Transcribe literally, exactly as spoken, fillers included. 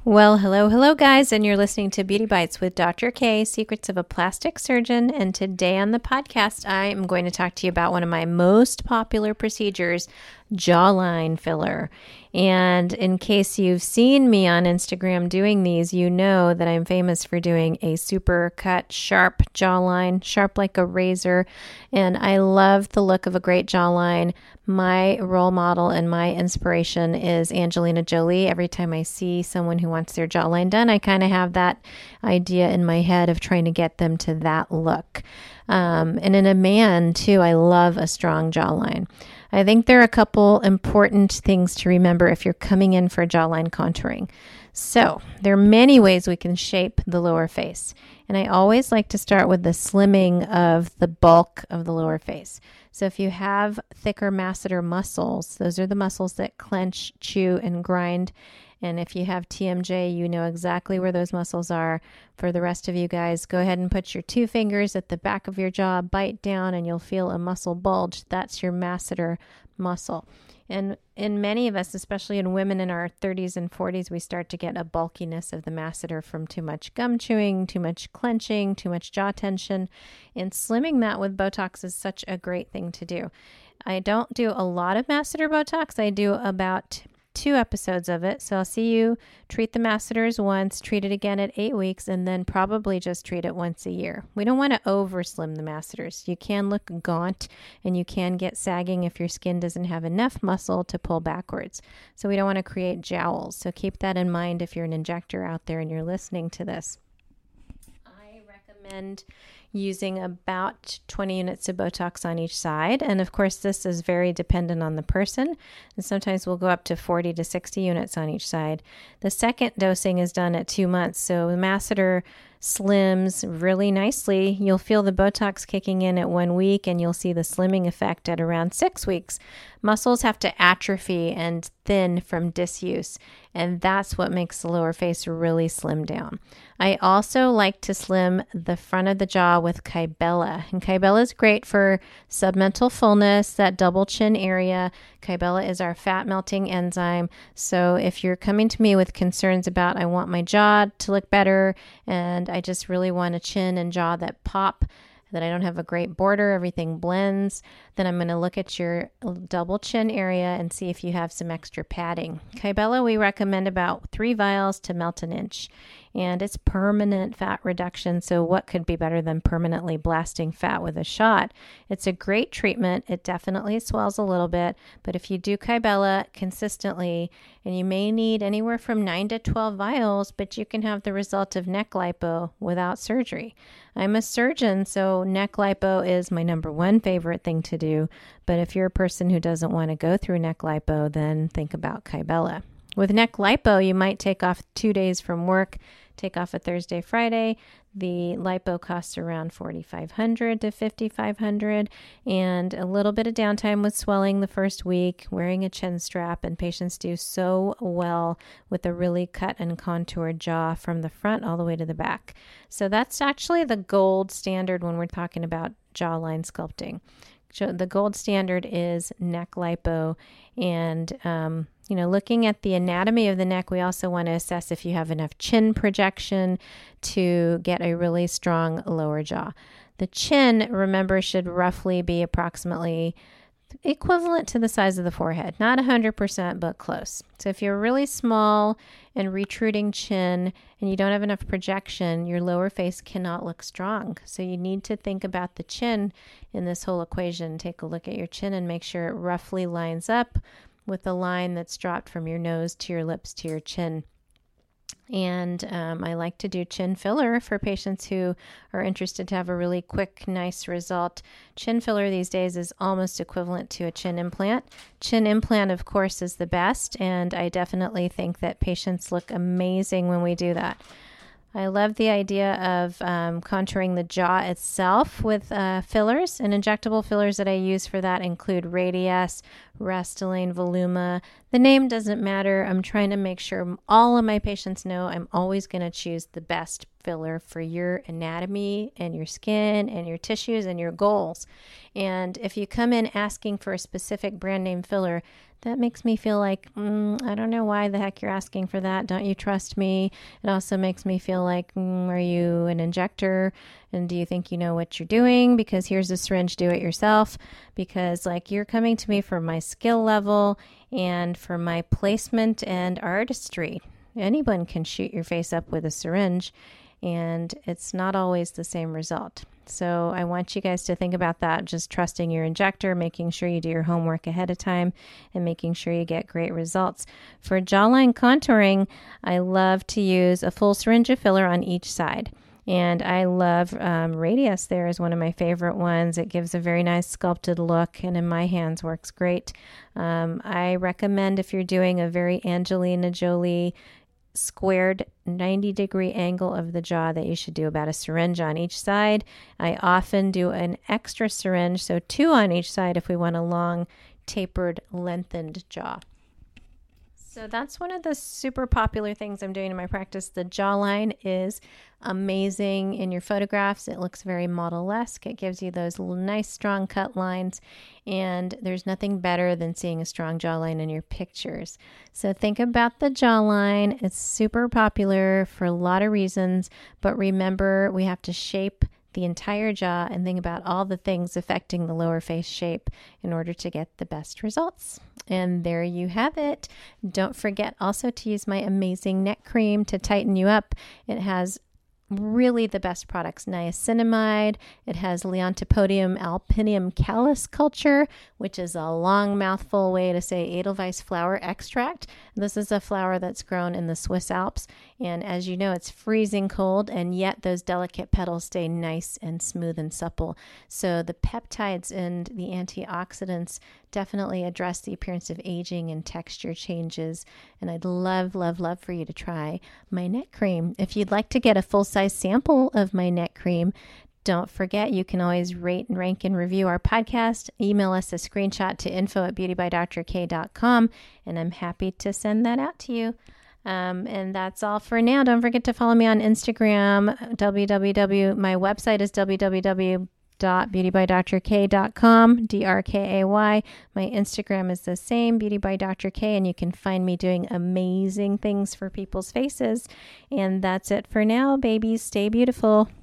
Well, hello, hello, guys, and you're listening to Beauty Bites with Doctor K, Secrets of a Plastic Surgeon. And today on the podcast, I am going to talk to you about one of my most popular procedures, jawline filler. And in case you've seen me on Instagram doing these, you know that I'm famous for doing a super cut, sharp jawline, sharp like a razor. And I love the look of a great jawline. My role model and my inspiration is Angelina Jolie. Every time I see someone who wants their jawline done, I kind of have that idea in my head of trying to get them to that look. Um, and in a man, too, I love a strong jawline. I think there are a couple important things to remember if you're coming in for jawline contouring. So there are many ways we can shape the lower face. And I always like to start with the slimming of the bulk of the lower face. So if you have thicker masseter muscles, those are the muscles that clench, chew, and grind. And if you have T M J, you know exactly where those muscles are. For the rest of you guys, go ahead and put your two fingers at the back of your jaw, bite down, and you'll feel a muscle bulge. That's your masseter muscle. And in many of us, especially in women in our thirties and forties, we start to get a bulkiness of the masseter from too much gum chewing, too much clenching, too much jaw tension. And slimming that with Botox is such a great thing to do. I don't do a lot of masseter Botox. I do about two episodes of it. So I'll see you treat the masseters once, treat it again at eight weeks, and then probably just treat it once a year. We don't want to over slim the masseters. You can look gaunt and you can get sagging if your skin doesn't have enough muscle to pull backwards. So we don't want to create jowls. So keep that in mind if you're an injector out there and you're listening to this. I recommend using about twenty units of Botox on each side. And of course, this is very dependent on the person. And sometimes we'll go up to forty to sixty units on each side. The second dosing is done at two months. So the masseter slims really nicely. You'll feel the Botox kicking in at one week and you'll see the slimming effect at around six weeks. Muscles have to atrophy and thin from disuse, and that's what makes the lower face really slim down. I also like to slim the front of the jaw with Kybella, and Kybella is great for submental fullness, that double chin area. Kybella is our fat melting enzyme. So if you're coming to me with concerns about I want my jaw to look better and I just really want a chin and jaw that pop, that I don't have a great border, everything blends, then I'm going to look at your double chin area and see if you have some extra padding. Kybella, we recommend about three vials to melt an inch. And it's permanent fat reduction, so what could be better than permanently blasting fat with a shot? It's a great treatment. It definitely swells a little bit, but if you do Kybella consistently, and you may need anywhere from nine to twelve vials, but you can have the result of neck lipo without surgery. I'm a surgeon, so neck lipo is my number one favorite thing to do, but if you're a person who doesn't want to go through neck lipo, then think about Kybella. With neck lipo, you might take off two days from work, take off a Thursday, Friday. The lipo costs around forty-five hundred to fifty-five hundred, and a little bit of downtime with swelling the first week, wearing a chin strap, and patients do so well with a really cut and contoured jaw from the front all the way to the back. So that's actually the gold standard when we're talking about jawline sculpting. So the gold standard is neck lipo, and um, you know, looking at the anatomy of the neck, we also want to assess if you have enough chin projection to get a really strong lower jaw. The chin, remember, should roughly be approximately equivalent to the size of the forehead. Not one hundred percent, but close. So if you're really small and retruding chin and you don't have enough projection, your lower face cannot look strong. So you need to think about the chin in this whole equation. Take a look at your chin and make sure it roughly lines up with the line that's dropped from your nose to your lips to your chin. And um, I like to do chin filler for patients who are interested to have a really quick, nice result. Chin filler these days is almost equivalent to a chin implant. Chin implant, of course, is the best, and I definitely think that patients look amazing when we do that. I love the idea of um, contouring the jaw itself with uh, fillers, and injectable fillers that I use for that include Radiesse, Restylane, Voluma. The name doesn't matter. I'm trying to make sure all of my patients know I'm always going to choose the best filler for your anatomy and your skin and your tissues and your goals. And if you come in asking for a specific brand name filler, That makes me feel like, mm, I don't know why the heck you're asking for that. Don't you trust me? It also makes me feel like, mm, are you an injector? And do you think you know what you're doing? Because here's a syringe, do it yourself. Because like you're coming to me for my skill level and for my placement and artistry. Anyone can shoot your face up with a syringe, and it's not always the same result. So I want you guys to think about that, just trusting your injector, making sure you do your homework ahead of time, and making sure you get great results. For jawline contouring, I love to use a full syringe of filler on each side. And I love um, Radius there is one of my favorite ones. It gives a very nice sculpted look, and in my hands works great. Um, I recommend if you're doing a very Angelina Jolie squared ninety degree angle of the jaw that you should do about a syringe on each side. I often do an extra syringe, so two on each side if we want a long, tapered, lengthened jaw. So that's one of the super popular things I'm doing in my practice. The jawline is amazing in your photographs. It looks very model-esque. It gives you those nice strong cut lines, and there's nothing better than seeing a strong jawline in your pictures. So think about the jawline. It's super popular for a lot of reasons, but remember we have to shape the entire jaw and think about all the things affecting the lower face shape in order to get the best results. And there you have it. Don't forget also to use my amazing neck cream to tighten you up. It has really the best products. Niacinamide. It has Leontopodium alpinum callus culture, which is a long mouthful way to say Edelweiss flower extract. This is a flower that's grown in the Swiss Alps. And as you know, it's freezing cold, and yet those delicate petals stay nice and smooth and supple. So the peptides and the antioxidants definitely address the appearance of aging and texture changes. And I'd love, love, love for you to try my neck cream. If you'd like to get a full-size sample of my neck cream, don't forget you can always rate and rank and review our podcast. Email us a screenshot to info at beauty by dr k dot com, and I'm happy to send that out to you. Um, and that's all for now. Don't forget to follow me on Instagram. www. My website is www dot beauty by dr k dot com, D R K A Y. My Instagram is the same, Beauty by Doctor K, and you can find me doing amazing things for people's faces. And that's it for now, babies. Stay beautiful.